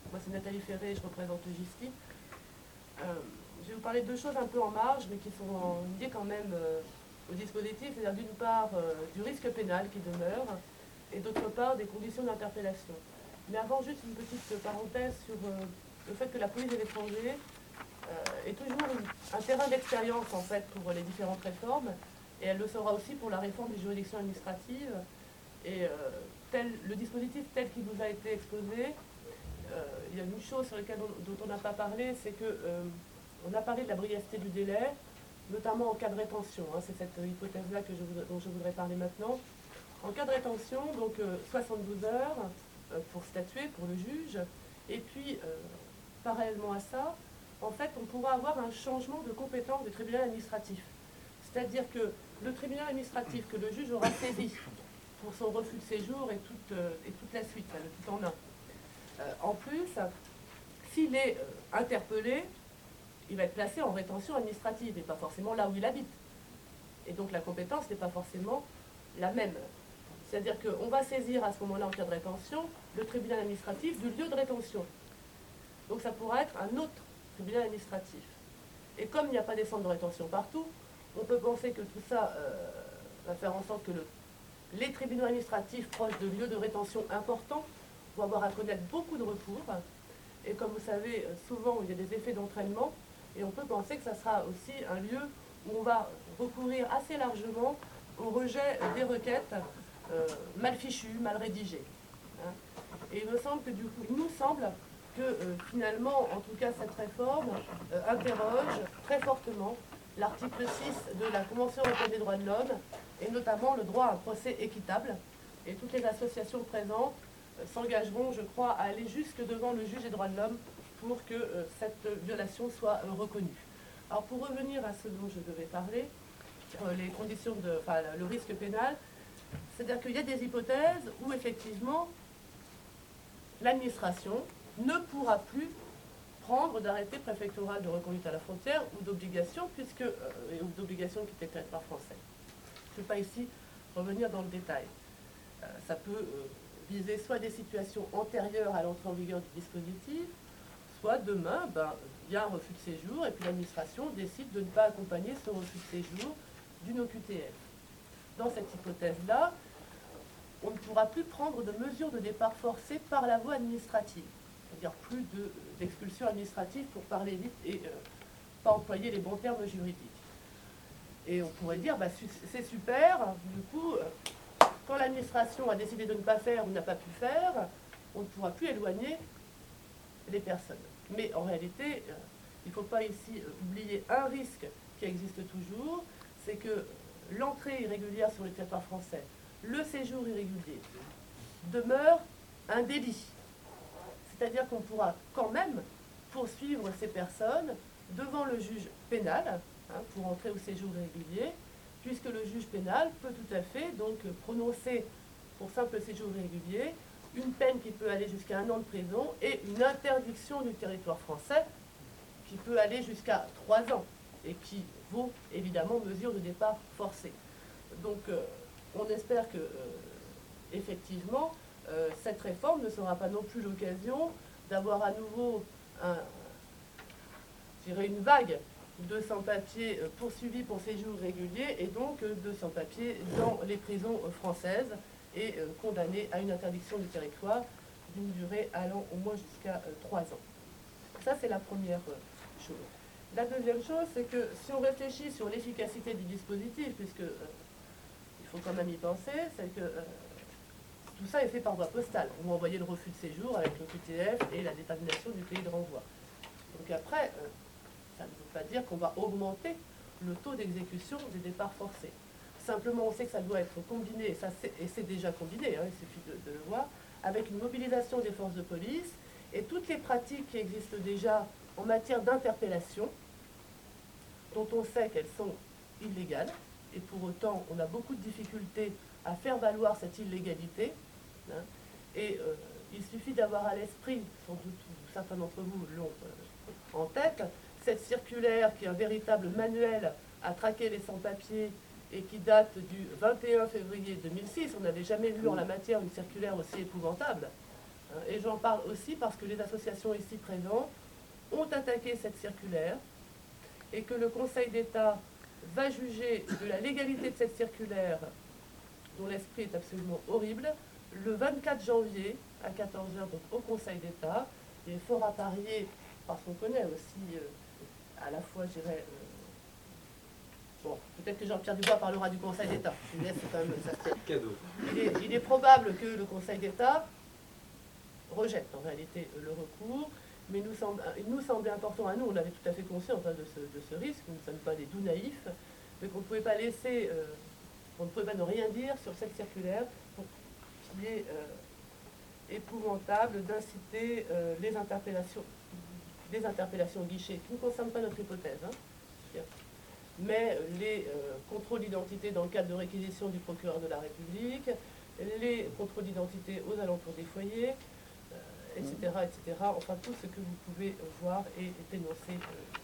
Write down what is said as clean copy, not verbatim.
Moi, c'est Nathalie Ferré, je représente le GISTI. Je vais vous parler de deux choses un peu en marge, mais qui sont liées quand même au dispositif, c'est-à-dire d'une part du risque pénal qui demeure, et d'autre part des conditions d'interpellation. Mais avant, juste une petite parenthèse sur le fait que la police de l'étranger est toujours un terrain d'expérience en fait pour les différentes réformes, et elle le sera aussi pour la réforme des juridictions administratives. Et le dispositif tel qu'il vous a été exposé, il y a une chose sur laquelle dont on n'a pas parlé, c'est que on a parlé de la brièveté du délai, notamment en cas de rétention. Hein, c'est cette hypothèse-là dont je voudrais parler maintenant. En cas de rétention, donc 72 heures pour statuer, pour le juge, et puis parallèlement à ça, en fait, on pourra avoir un changement de compétence du tribunal administratif. C'est-à-dire que le tribunal administratif que le juge aura saisi pour son refus de séjour et toute la suite, le tout en un. En plus, s'il est interpellé, il va être placé en rétention administrative et pas forcément là où il habite. Et donc la compétence n'est pas forcément la même. C'est-à-dire qu'on va saisir à ce moment-là, en cas de rétention, le tribunal administratif du lieu de rétention. Donc ça pourra être un autre tribunal administratif. Et comme il n'y a pas des centres de rétention partout, on peut penser que tout ça va faire en sorte que les tribunaux administratifs proches de lieux de rétention importants vont avoir à connaître beaucoup de recours. Et comme vous savez, souvent il y a des effets d'entraînement, et on peut penser que ça sera aussi un lieu où on va recourir assez largement au rejet des requêtes mal fichues, mal rédigées. Hein. Et il me semble que du coup, il nous semble que finalement, en tout cas, cette réforme interroge très fortement l'article 6 de la Convention européenne des droits de l'homme, et notamment le droit à un procès équitable. Et toutes les associations présentes s'engageront, je crois, à aller jusque devant le juge des droits de l'homme pour que cette violation soit reconnue. Alors pour revenir à ce dont je devais parler, les conditions le risque pénal, c'est-à-dire qu'il y a des hypothèses où effectivement l'administration ne pourra plus prendre d'arrêté préfectoral de reconduite à la frontière ou d'obligation, ou d'obligation qui était sur le territoire français. Je ne vais pas ici revenir dans le détail. Ça peut viser soit des situations antérieures à l'entrée en vigueur du dispositif, soit demain, il y a un refus de séjour et puis l'administration décide de ne pas accompagner ce refus de séjour d'une OQTF. Dans cette hypothèse-là, on ne pourra plus prendre de mesures de départ forcé par la voie administrative, c'est-à-dire plus d'expulsion administrative pour parler vite et pas employer les bons termes juridiques. Et on pourrait dire, c'est super, du coup, quand l'administration a décidé de ne pas faire ou n'a pas pu faire, on ne pourra plus éloigner les personnes. Mais en réalité, il ne faut pas ici oublier un risque qui existe toujours, c'est que l'entrée irrégulière sur le territoire français, le séjour irrégulier, demeure un délit. C'est-à-dire qu'on pourra quand même poursuivre ces personnes devant le juge pénal pour entrer au séjour irrégulier, puisque le juge pénal peut tout à fait donc prononcer pour simple séjour irrégulier une peine qui peut aller jusqu'à 1 an de prison et une interdiction du territoire français qui peut aller jusqu'à 3 ans et qui vaut évidemment mesure de départ forcé. Donc on espère que effectivement cette réforme ne sera pas non plus l'occasion d'avoir à nouveau une vague de sans-papiers poursuivis pour séjour régulier et donc de sans-papiers dans les prisons françaises et condamnés à une interdiction du territoire d'une durée allant au moins jusqu'à 3 ans. Ça, c'est la première chose. La deuxième chose, c'est que si on réfléchit sur l'efficacité du dispositif, puisque il faut quand même y penser, c'est que tout ça est fait par voie postale. On va envoyer le refus de séjour avec le QTF et la détermination du pays de renvoi. Donc après, ça ne veut pas dire qu'on va augmenter le taux d'exécution des départs forcés. Simplement, on sait que ça doit être combiné, et c'est déjà combiné, il suffit de le voir, avec une mobilisation des forces de police et toutes les pratiques qui existent déjà en matière d'interpellation, dont on sait qu'elles sont illégales, et pour autant, on a beaucoup de difficultés à faire valoir cette illégalité. Et il suffit d'avoir à l'esprit, sans doute certains d'entre vous l'ont en tête, cette circulaire qui est un véritable manuel à traquer les sans-papiers et qui date du 21 février 2006. On n'avait jamais vu en la matière une circulaire aussi épouvantable. Et j'en parle aussi parce que les associations ici présentes ont attaqué cette circulaire et que le Conseil d'État va juger de la légalité de cette circulaire, dont l'esprit est absolument horrible, le 24 janvier à 14 h, donc au Conseil d'État. Il est fort à parier, parce qu'on connaît aussi à la fois, je dirais, bon, peut-être que Jean-Pierre Dubois parlera du Conseil d'État. Je lui laisse quand même ça. Cadeau. Il est probable que le Conseil d'État rejette en réalité le recours, mais il nous semblait important à nous, on avait tout à fait conscience de ce risque, nous ne sommes pas des doux naïfs, mais qu'on ne pouvait pas laisser, on ne pouvait pas ne rien dire sur cette circulaire pour qu'il est épouvantable d'inciter les interpellations guichet, qui ne concernent pas notre hypothèse, hein, mais les contrôles d'identité dans le cadre de réquisition du procureur de la République, les contrôles d'identité aux alentours des foyers, etc., etc. Enfin, tout ce que vous pouvez voir et dénoncer